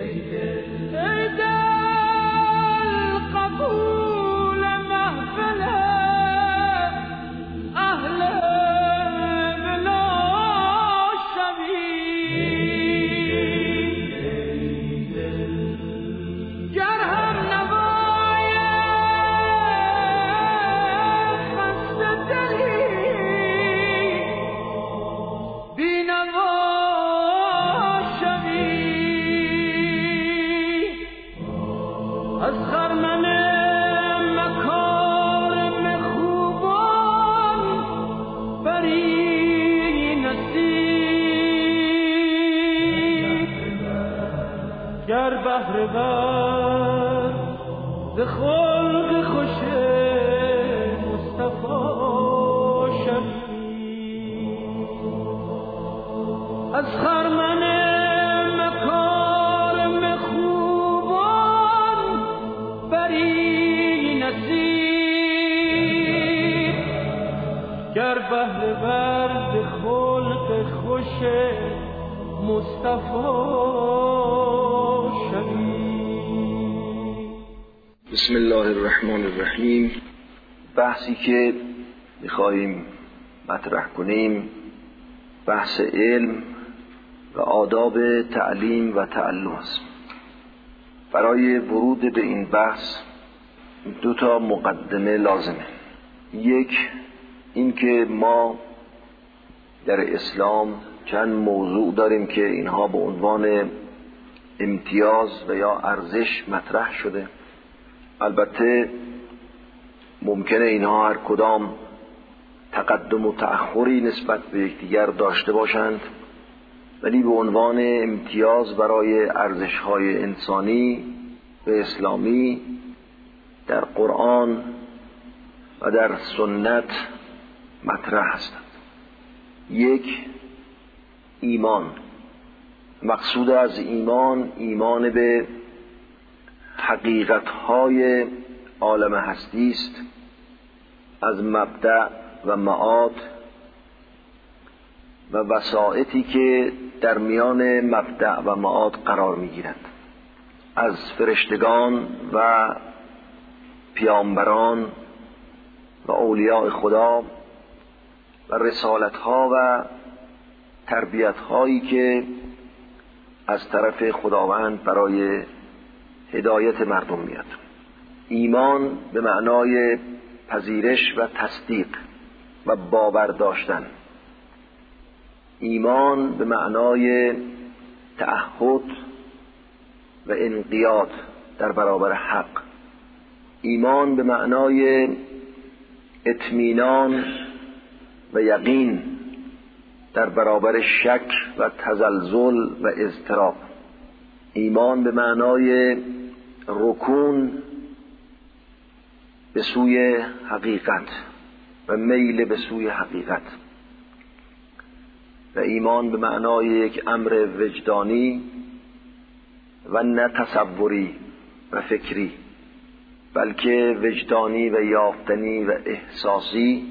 ای دل قبول محفل اهل ولا شوی، گر هم نوای خسته دلی بی نوا شوی، از خرمن مکارم خوبان بری نصیب، گر بهره ور ز خلق خوش مصطفی شوی، از خرمن مکارم خوبان بری نصیب، گر بهره ور ز خلق خوش مصطفی شوی. بسم الله الرحمن الرحیم. بحثی که می‌خواهیم مطرح کنیم بحث علم و آداب تعلیم و تعلم است. برای ورود به این بحث دو تا مقدمه لازمه. یک، این که ما در اسلام چند موضوع داریم که اینها به عنوان امتیاز و یا ارزش مطرح شده. البته ممکنه اینها هر کدام تقدم و تأخری نسبت به یکدیگر داشته باشند، ولی به عنوان امتیاز برای ارزش‌های انسانی و اسلامی در قرآن و در سنت مطرح هستند. یک، ایمان. مقصود از ایمان به حقیقت‌های عالم هستی است، از مبدأ و معاد و وسائطی که در میان مبدأ و معاد قرار می‌گیرند، از فرشتگان و پیامبران و اولیاء خدا و رسالت‌ها و تربیت‌هایی که از طرف خداوند برای هدایت مردم میاد. ایمان به معنای پذیرش و تصدیق و باور داشتن. ایمان به معنای تعهد و انقیاد در برابر حق. ایمان به معنای اطمینان و یقین در برابر شک و تزلزل و اضطراب. ایمان به معنای رکون به سوی حقیقت و میل به سوی حقیقت. و ایمان به معنای یک امر وجدانی و نه تصوری و فکری، بلکه وجدانی و یافتنی و احساسی.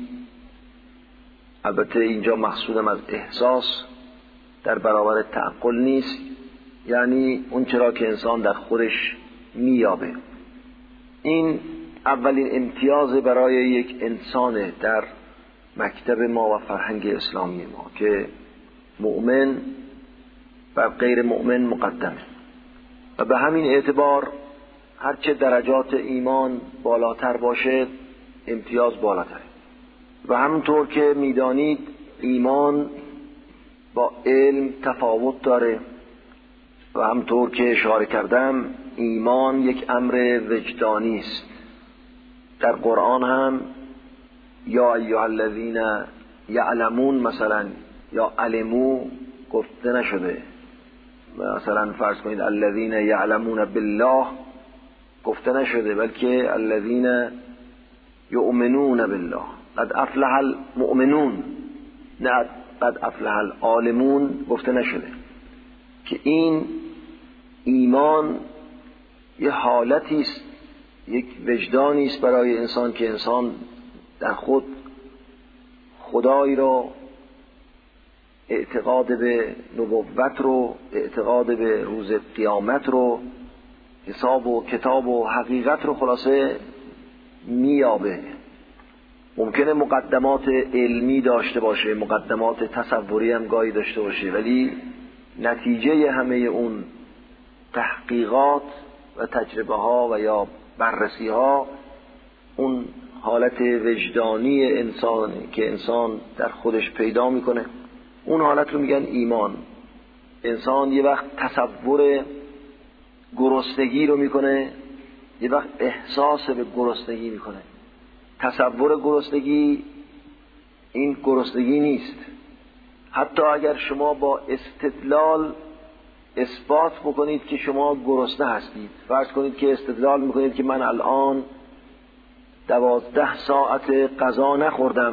البته اینجا مقصودم از احساس در برابر تعقل نیست، یعنی اون چرا که انسان در خودش میابه. این اولین امتیاز برای یک انسان در مکتب ما و فرهنگ اسلامی ما که مؤمن بر غیر مؤمن مقدمه، و به همین اعتبار هرچه درجات ایمان بالاتر باشه امتیاز بالاتره. و همونطور که میدانید ایمان با علم تفاوت داره، و همونطور که اشاره کردم ایمان یک امر وجدانی است. در قرآن هم یا ایها الذین یعلمون مثلا یا علمو گفته نشده، مثلا فرض کنید الذین یعلمون بالله گفته نشده، بلکه الذین یؤمنون بالله. قد افلح المؤمنون، نه قد افلح العالمون گفته نشده. که این ایمان یه حالتی است، یک وجدانی است برای انسان که انسان در خود خدایی را اعتقاد به نبوت رو، اعتقاد به روز قیامت رو، حساب و کتاب و حقیقت رو خلاصه میابه. ممکنه مقدمات علمی داشته باشه، مقدمات تصوری هم گاهی داشته باشه، ولی نتیجه همه اون تحقیقات و تجربه ها و یا بررسی ها اون حالت وجدانی انسانی که انسان در خودش پیدا میکنه، اون حالت رو میگن ایمان. انسان یه وقت تصور گرسنگی رو میکنه، یه وقت احساس به گرسنگی میکنه. تصور گرسنگی این گرسنگی نیست. حتی اگر شما با استدلال اثبات بکنید که شما گرسنه هستید، فرض کنید که استدلال میکنید که من الان 12 ساعت غذا نخوردم،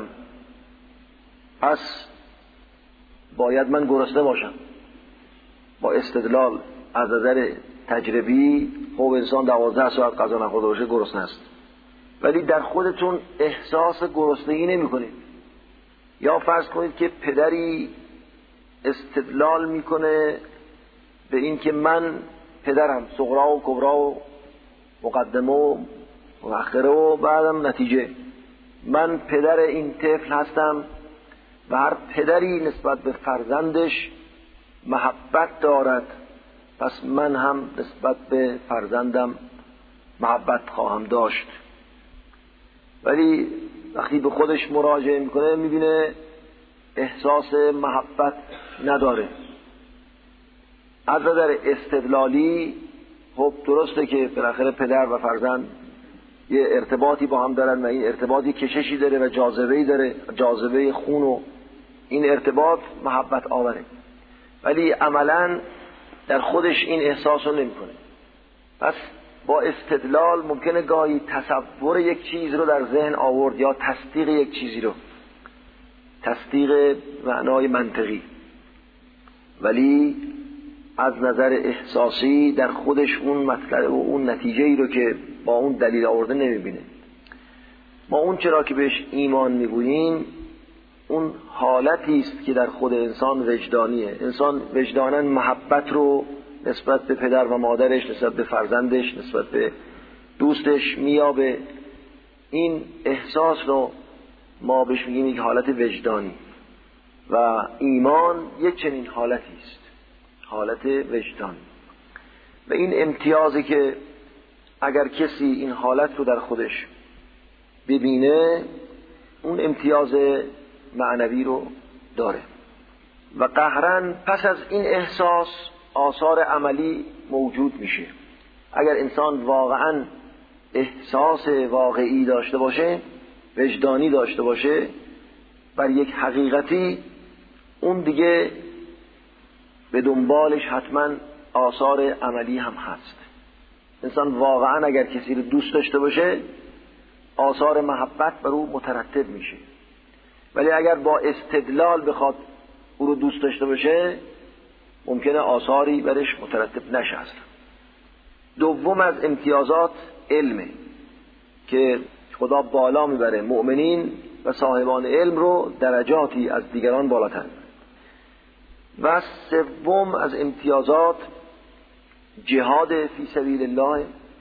پس باید من گرسنه باشم. با استدلال از نظر تجربی خب انسان 12 ساعت غذا نخورده باشه گرسنه است، ولی در خودتون احساس گرسنگی نمی کنید. یا فرض کنید که پدری استدلال میکنه به این که من پدرم، صغرا و کبرا و مقدمه و مؤخره و بعدم نتیجه، من پدر این طفل هستم و هر پدری نسبت به فرزندش محبت دارد، پس من هم نسبت به فرزندم محبت خواهم داشت. ولی وقتی به خودش مراجعه میکنه میبینه احساس محبت نداره. از نظر استدلالی خب درسته که بالاخره پدر و فرزند یه ارتباطی با هم دارن و این ارتباطی کششی داره و جاذبه‌ای داره، جاذبه خون و این ارتباط محبت آوره، ولی عملاً در خودش این احساس رو نمی‌کنه. پس با استدلال ممکنه گاهی تصور یک چیز رو در ذهن آورد یا تصدیق یک چیزی رو، تصدیق معنای منطقی، ولی از نظر احساسی در خودش اون مطلب و اون نتیجه‌ای رو که با اون دلیل آورده نمی‌بینه. ما اون چرا که بهش ایمان می‌گوییم اون حالتی است که در خود انسان وجدانیه. انسان وجداناً محبت رو نسبت به پدر و مادرش، نسبت به فرزندش، نسبت به دوستش میابه. این احساس رو ما بهش میگیم یک حالت وجدانی و ایمان یک چنین حالتی است، حالت وجدانی. و این امتیازی که اگر کسی این حالت رو در خودش ببینه اون امتیاز معنوی رو داره و قهرن پس از این احساس آثار عملی موجود میشه. اگر انسان واقعا احساس واقعی داشته باشه، وجدانی داشته باشه بر یک حقیقتی، اون دیگه به دنبالش حتما آثار عملی هم هست. انسان واقعا اگر کسی رو دوست داشته باشه آثار محبت بر او مترتب میشه، ولی اگر با استدلال بخواد او رو دوست داشته باشه ممکنه آثاری برش مترتب نشه اصلا. دوم از امتیازات علمه که خدا بالا میبره مؤمنین و صاحبان علم رو درجاتی از دیگران بالاتر. و سوم از امتیازات جهاد فی سبیل الله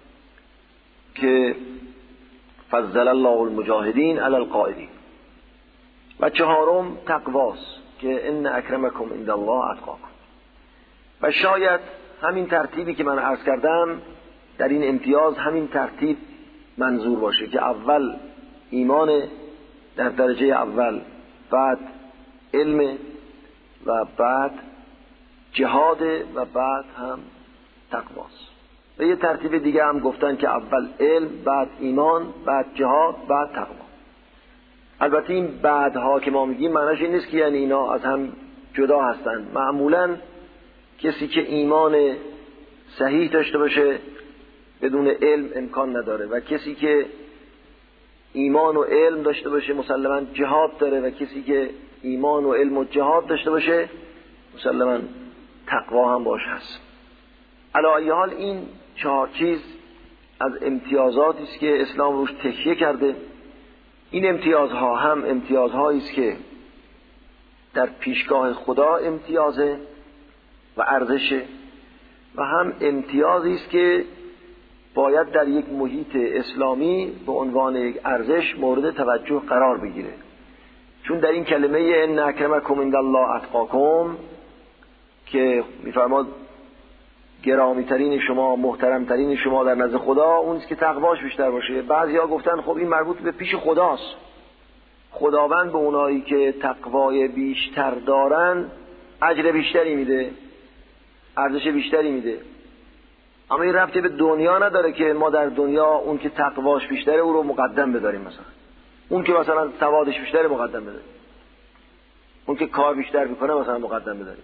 که فضل الله المجاهدین علی القاعدین. و چهارم تقواست که ان اکرمکم عند الله اتقاکم. و شاید همین ترتیبی که من عرض کردم در این امتیاز همین ترتیب منظور باشه که اول ایمان در درجه اول، بعد علم و بعد جهاد و بعد هم تقواست. و یه ترتیب دیگه هم گفتن که اول علم، بعد ایمان، بعد جهاد، بعد تقوا. البته این بعدها که ما میگیم معنیش این نیست که یعنی اینا از هم جدا هستن. معمولاً کسی که ایمان صحیح داشته باشه بدون علم امکان نداره و کسی که ایمان و علم داشته باشه مسلماً جهاد داره و کسی که ایمان و علم و جهاد داشته باشه مسلماً تقوا هم باش هست. علی ای حال این چهار چیز از امتیازاتی است که اسلام روش تکیه کرده. این امتیازها هم امتیازهایی است که در پیشگاه خدا امتیازه و ارزشه و هم امتیازی است که باید در یک محیط اسلامی به عنوان یک ارزش مورد توجه قرار بگیره. چون در این کلمه ان اکرمکم عند الله اتقاکم که میفرماد گرامی ترین شما، محترم ترین شما در نزد خدا اون است که تقواش بیشتر باشه. بعضیا گفتن خب این مربوط به پیش خداست، خداوند به اونایی که تقوای بیشتر دارن اجر بیشتری میده، ارزش بیشتری میده. اما این ربطی به دنیا نداره که ما در دنیا اون که تقواش بیشتره او رو مقدم بداریم، مثلا اون که مثلا سوادش بیشتره مقدم بداریم، اون که کار بیشتر میکنه مثلا مقدم بداریم.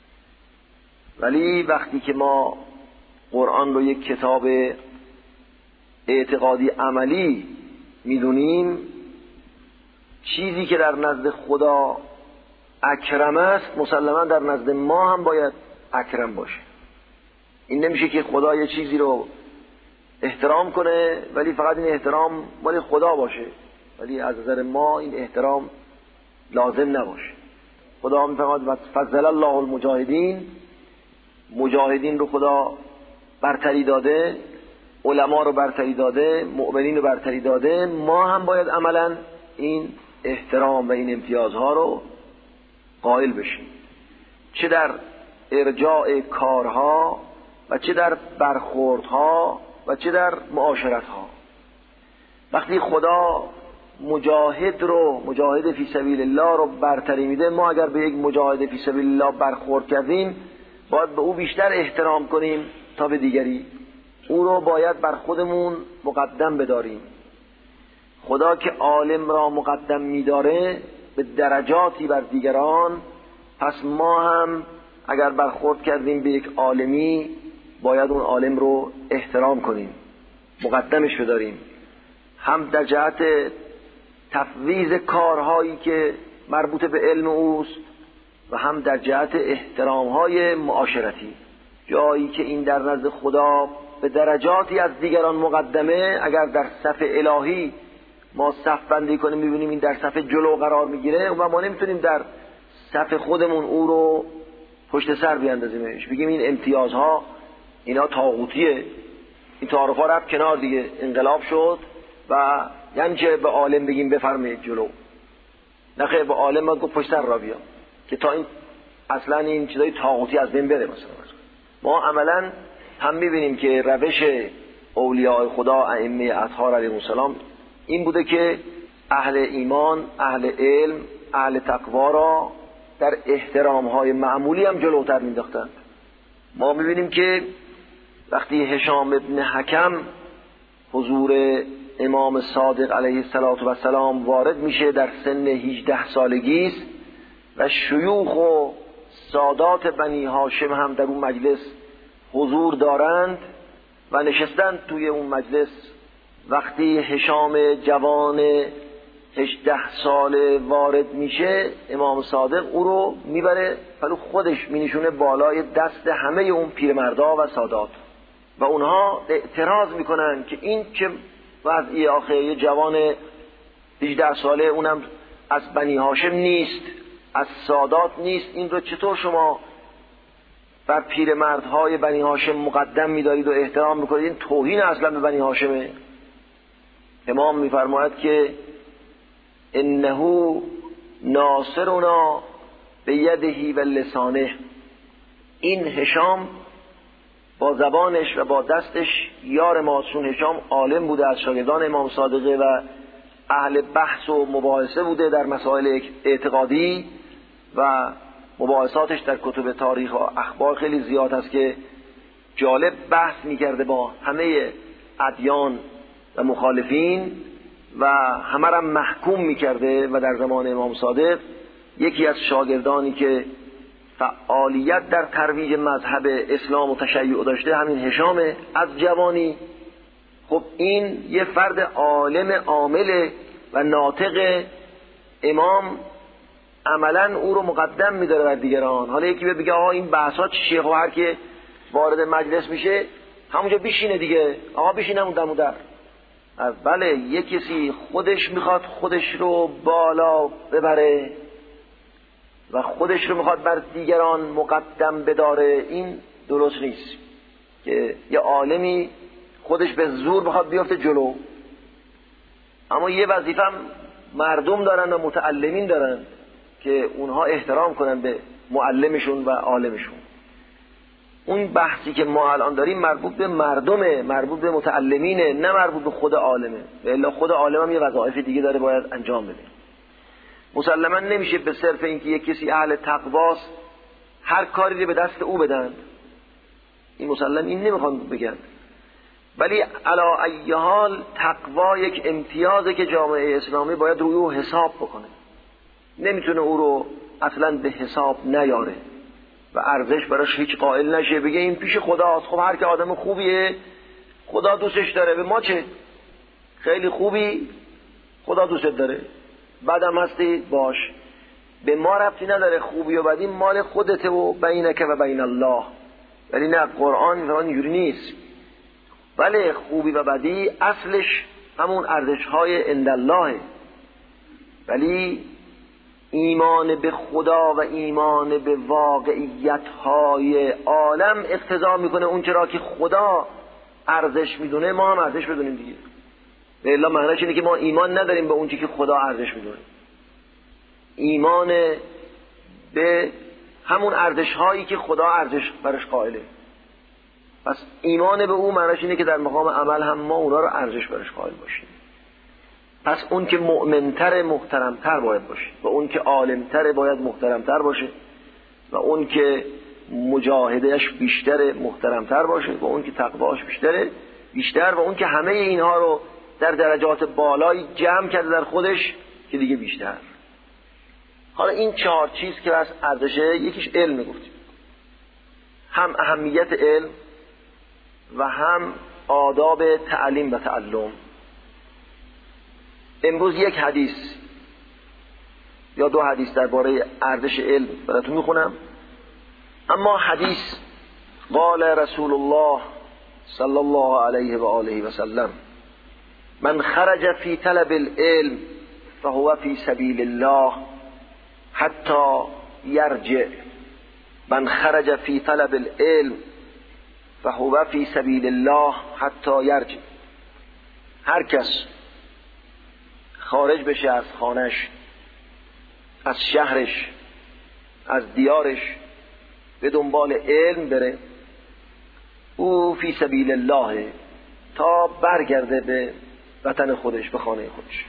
ولی وقتی که ما قرآن رو یک کتاب اعتقادی عملی میدونیم، چیزی که در نزد خدا اکرم است مسلما در نزد ما هم باید اکرم باشه. این نمیشه که خدا یه چیزی رو احترام کنه ولی فقط این احترام مال خدا باشه ولی از نظر ما این احترام لازم نباشه. خدا میفرماد فضل الله المجاهدین، مجاهدین رو خدا برتری داده، علما رو برتری داده، مؤمنین رو برتری داده. ما هم باید عملا این احترام و این امتیازها رو قائل بشیم، چه در ارجاع کارها و چه در برخوردها و چه در معاشرتها. وقتی خدا مجاهد فی سبیل الله رو برتری میده، ما اگر به یک مجاهد فی سبیل الله برخورد کردیم باید به او بیشتر احترام کنیم تا به دیگری. او رو باید بر خودمون مقدم بداریم. خدا که عالم را مقدم میداره به درجاتی بر دیگران، پس ما هم اگر برخورد کردیم به یک عالمی باید اون عالم رو احترام کنیم، مقدمش بداریم، هم در جهت تفویض کارهایی که مربوط به علم اوست و هم در جهت احترامهای معاشرتی. جایی که این در نزد خدا به درجاتی از دیگران مقدمه، اگر در صف الهی ما صف بندی کنیم میبینیم این در صف جلو قرار میگیره و ما نمیتونیم در صف خودمون او رو پشت سر بیاندازیمش، بگیم این امتیازها اینا طاغوتیه، این تعارفا رفت کنار دیگه، انقلاب شد و یعنی چه به عالم بگیم بفرمایید جلو؟ نخیر، به عالم ما گفت پشت سر را بیا که تا این اصلا این چیزای طاغوتی از بین بره. مثلا ما عملا هم میبینیم که روش اولیاء خدا ائمه اطهار علیهم السلام این بوده که اهل ایمان، اهل علم، اهل تقوا را در احترامهای معمولی هم جلوتر مینداختند. ما میبینیم که وقتی هشام ابن حکم حضور امام صادق علیه السلام وارد میشه، در سن 18 سالگی است و شیوخ و سادات بنی هاشم هم در اون مجلس حضور دارند و نشستند توی اون مجلس. وقتی هشام جوان 18 ساله وارد میشه، امام صادق او رو میبره ولی خودش مینشونه بالای دست همه اون پیرمردا و سادات و اونها اعتراض میکنن که این چه وضعی آخه، یه جوان 18 ساله اونم از بنی هاشم نیست، از سادات نیست، این رو چطور شما بر پیرمردهای بنی هاشم مقدم میدارید و احترام میکنید؟ این توهین اصلا به بنی هاشمه. امام میفرماید که انه ناصرنا به یده و لسانه، این هشام با زبانش و با دستش یار ما، چون هشام عالم بوده، از شاگردان امام صادقه و اهل بحث و مباحثه بوده در مسائل اعتقادی و مباحثاتش در کتب تاریخ و اخبار خیلی زیاد هست که جالب بحث میکرده با همه ادیان و مخالفین و همه را محکوم میکرده. و در زمان امام صادق یکی از شاگردانی که فعالیت در ترویج مذهب اسلام و تشیع داشته همین هشامه از جوانی. خب این یه فرد عالم عامل و ناطق، امام عملا او رو مقدم میداره بر دیگران. حالا یکی بگه آقا این بحثات چیه، خب هر که وارد مجلس میشه همونجا بشینه دیگه، آقا بشینه اون دم و در. بله، یک کسی خودش میخواد خودش رو بالا ببره و خودش رو میخواد بر دیگران مقدم بداره، این درست نیست. که یه عالمی خودش به زور بخواد بیفته جلو، اما یه وظیفه هم مردم دارن و متعلمین دارن که اونها احترام کنن به معلمشون و عالمشون. اون بحثی که ما الان داریم مربوط به مردمه، مربوط به متعلمینه، نه مربوط به خود عالمه. و الا خود عالم هم یه وظایف دیگه داره باید انجام بده. مسلما نمیشه به صرف اینکه یک کسی اهل تقواست هر کاری رو به دست او بدن. این مسلم این نمیخوام بگم، ولی علا ای حال تقوا یک امتیازه که جامعه اسلامی باید روی او حساب بکنه. نمیتونه او رو اصلا به حساب نیاره و ارزش براش هیچ قائل نشه، بگه این پیش خداست. خب هر که آدم خوبیه خدا دوستش داره، به ما چه؟ خیلی خوبی خدا دوستت داره، بدم هستی باش، به ما ربطی نداره، خوبی و بدی مال خودته و بینک و بین الله. ولی نه، قرآن اینجوری نیست. بله خوبی و بدی اصلش همون ارزش‌های عند الله، ولی ایمان به خدا و ایمان به واقعیت‌های عالم اقتضا میکنه اون چرا که خدا ارزش میدونه ما هم ارزش بدونیم دیگه. و الا معنیش اینه که ما ایمان نداریم به اون چیزی که خدا ارزش میدونه. ایمان به همون ارزش‌هایی که خدا ارزش برش قائله. پس ایمان به او معنیش اینه که در مقام عمل هم ما اونا رو ارزش برش قائل باشیم. پس اون که مؤمن‌تر محترم‌تر باید باشه و اون که عالم‌تر باید محترم‌تر باشه و اون که مجاهدهش بیشتر محترم‌تر باشه و اون که تقواش بیشتر و اون که همه اینها رو در درجات بالایی جمع کرده در خودش که دیگه بیشتر. حالا این 4 چیز که از ارزشه، یکیش علم گفتیم، هم اهمیت علم و هم آداب تعلیم و تعلم. امروز یک حدیث یا 2 حدیث درباره ارزش علم براتون میخونم. اما حدیث قال رسول الله صلی الله علیه و آله و سلم من خرج فی طلب العلم فهو فی سبیل الله حتی یرجع. من خرج فی طلب العلم فهو فی سبیل الله حتی یرجع. هر کس خارج بشه از خانش، از شهرش، از دیارش، به دنبال علم بره، او فی سبیل الله، تا برگرده به وطن خودش، به خانه خودش.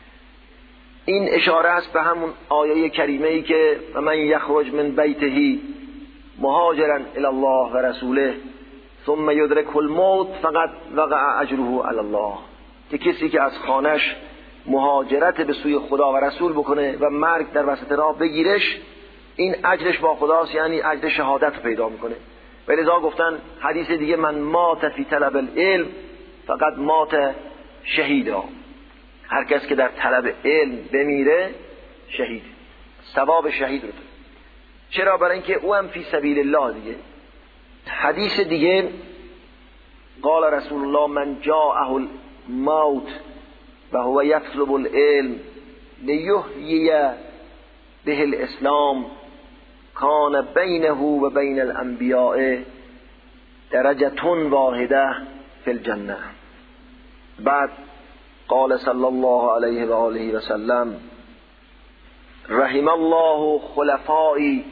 این اشاره است به همون آیه کریمه ای که من یخرج من بیته مهاجرا الی الله و رسوله ثم یدرکه الموت فقد وقع اجره علی الله، که کسی که از خانش مهاجرت به سوی خدا و رسول بکنه و مرگ در وسط راه بگیرش، این اجرش با خداست، یعنی اجر شهادت پیدا میکنه. ولذا گفتن حدیث دیگه من مات فی طلب العلم فقد مات شهیدا. هر کس که در طلب علم بمیره شهید، ثواب شهید رو داره. چرا؟ برای اینکه او هم فی سبیل الله دیگه. حدیث دیگه قال رسول الله من جاءه الموت و هو یطلب العلم لیحیی به الاسلام کان بینه و بین الانبیاء درجة واحده فی الجنه. بعد قال صلی الله علیه و آله و سلم رحم الله خلفایی،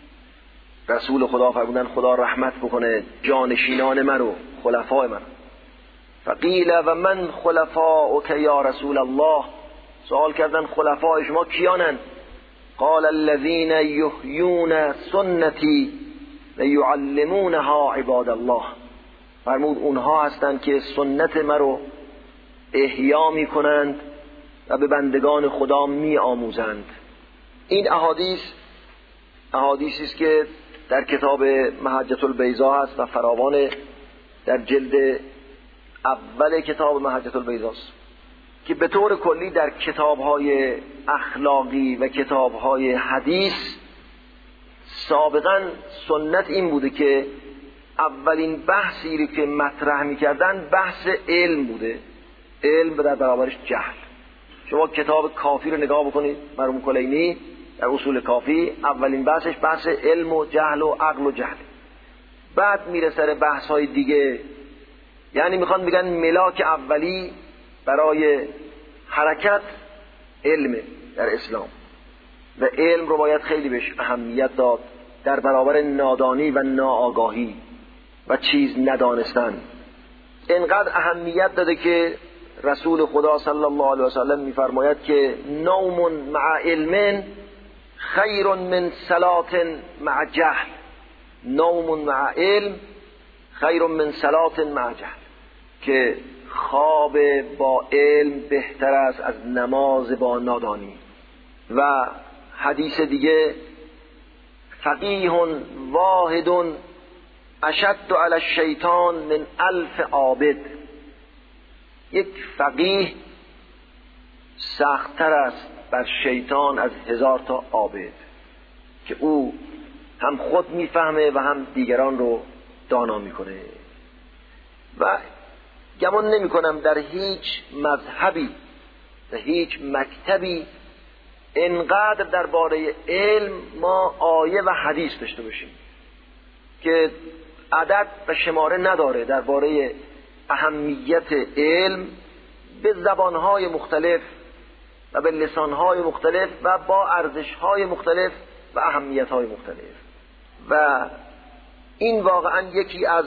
رسول خدا فرمودن خدا رحمت بکنه جانشینان منو، خلفای من. فقیل و من خلفاؤک یا رسول الله، سوال کردن خلفای شما کیانن؟ قال الذين يحيون سنتي ويعلمونها عباد الله، فرمود اونها هستند که سنت مرا احیا میکنند و به بندگان خدا می آموزند. این احادیثی است که در کتاب محجة البیضاء هست و فراوان در جلد اول کتاب محجة البیضاء است، که به طور کلی در کتاب‌های اخلاقی و کتاب‌های حدیث سابقا سنت این بوده که اولین بحثی رو که مطرح می‌کردن بحث علم بوده، علم در برابرش جهل. شما کتاب کافی رو نگاه بکنید، مرحوم کلینی در اصول کافی اولین بحثش بحث علم و جهل و عقل و جهل. بعد میره سر بحث های دیگه، یعنی میخوان بگن ملاک اولی برای حرکت علم در اسلام و علم رو باید خیلی بهش اهمیت داد در برابر نادانی و ناآگاهی و چیز ندانستن. اینقدر اهمیت داده که رسول خدا صلی الله علیه و سلم میفرماید که نوم مع علم خیر من صلاة مع جهل. نوم مع علم خیر من صلاة مع جهل، که خواب با علم بهتر است از نماز با نادانی. و حدیث دیگه فقیه واحد اشد علی الشیطان من 1000 عابد. یک فقیه سخت‌تر است بر شیطان از 1000 تا عابد، که او هم خود میفهمه و هم دیگران رو دانا میکنه. و گمان نمی کنم در هیچ مذهبی و هیچ مکتبی انقدر درباره علم ما آیه و حدیث داشته باشیم که عدد و شماره نداره درباره اهمیت علم به زبانهای مختلف و به لسانهای مختلف و با ارزشهای مختلف و اهمیتهای مختلف. و این واقعا یکی از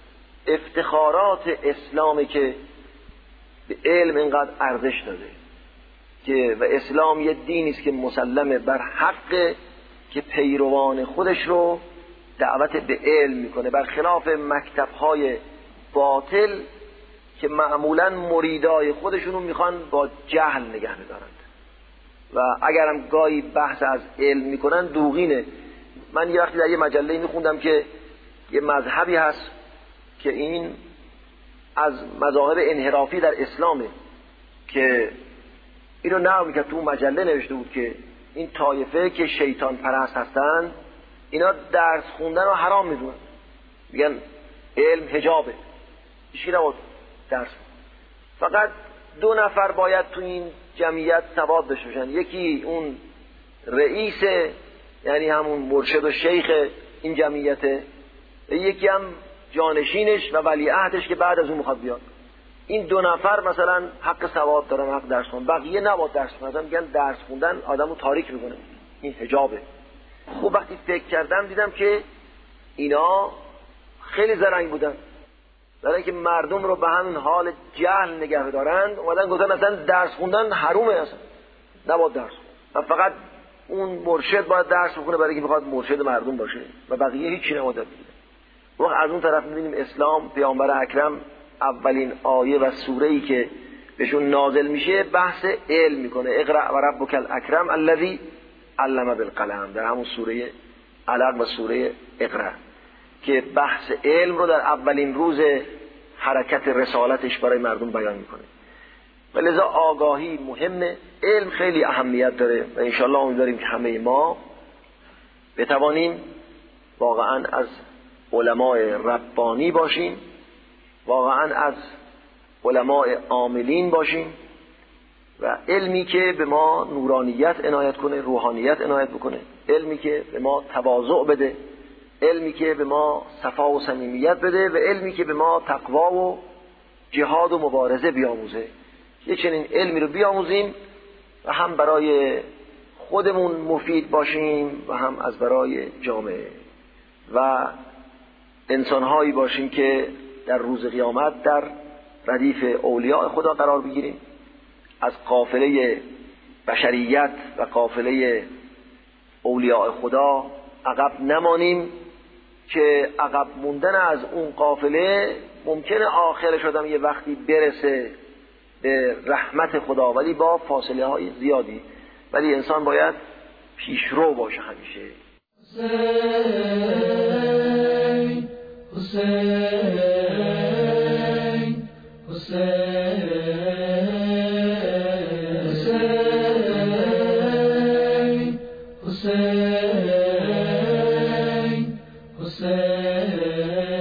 افتخارات اسلامی که به علم اینقدر ارزش داده، که و اسلام یه دینی است که مسلمه بر حق که پیروان خودش رو دعوت به علم میکنه، برخلاف مکتب‌های باطل که معمولاً مریدای خودشونو میخوان با جهل نگه میدارند و اگرم گاهی بحث از علم میکنن دوغینه. من یه وقتی در یه مجله میخوندم که یه مذهبی هست که این از مذاهب انحرافی در اسلامه، که اینو نقل میکرد، تو مجله نوشته بود که این طایفه که شیطان پرست هستن اینا درس خوندن رو حرام میدونن، میگن علم حجابه، هیچکی نباید درس، فقط 2 نفر باید تو این جمعیت سواد داشته باشن، یکی اون رئیس یعنی همون مرشد و شیخ این جمعیته، یکی هم جانشینش و ولیعهدش که بعد از اون میخواد بیاد. این 2 نفر مثلا حق سواد دارن، حق درس خوندن، بقیه نباید درس خوندن. میگن درس خوندن آدمو تاریک میکنه، این حجابه. خب وقتی فکر کردم دیدم که اینا خیلی زرنگ بودن، برای اینکه مردم رو به همین حال جهل نگه دارند اومدن گفتن اصلا درس خوندن حرومه، اصلا نباید درس خوند، فقط اون مرشد باید درس بخونه برای اینکه بخواد مرشد مردم باشه و بقیه هیچی نباید بگه. وقت از اون طرف می‌بینیم اسلام پیامبر اکرم اولین آیه و سوره‌ای که بهشون نازل میشه بحث علم میکنه، اقرأ و ربک الاکرم الذی علم بالقلم، در همون سوره علق و سوره اقرأ، که بحث علم رو در اولین روز حرکت رسالتش برای مردم بیان میکنه. و لذا آگاهی مهمه، علم خیلی اهمیت داره و انشاءالله امیدواریم که همه ما بتوانیم واقعا از علماء ربانی باشیم، واقعا از علماء عاملین باشیم و علمی که به ما نورانیت عنایت کنه، روحانیت عنایت بکنه، علمی که به ما تواضع بده، علمی که به ما صفا و صمیمیت بده و علمی که به ما تقوا و جهاد و مبارزه بیاموزه. یه چنین علمی رو بیاموزیم و هم برای خودمون مفید باشیم و هم از برای جامعه و انسانهایی باشیم که در روز قیامت در ردیف اولیاء خدا قرار بگیریم، از قافله بشریت و قافله اولیاء خدا عقب نمانیم، که عقب موندن از اون قافله ممکنه آخرش آدم یه وقتی برسه به رحمت خدا ولی با فاصله های زیادی، ولی انسان باید پیشرو باشه همیشه. حسین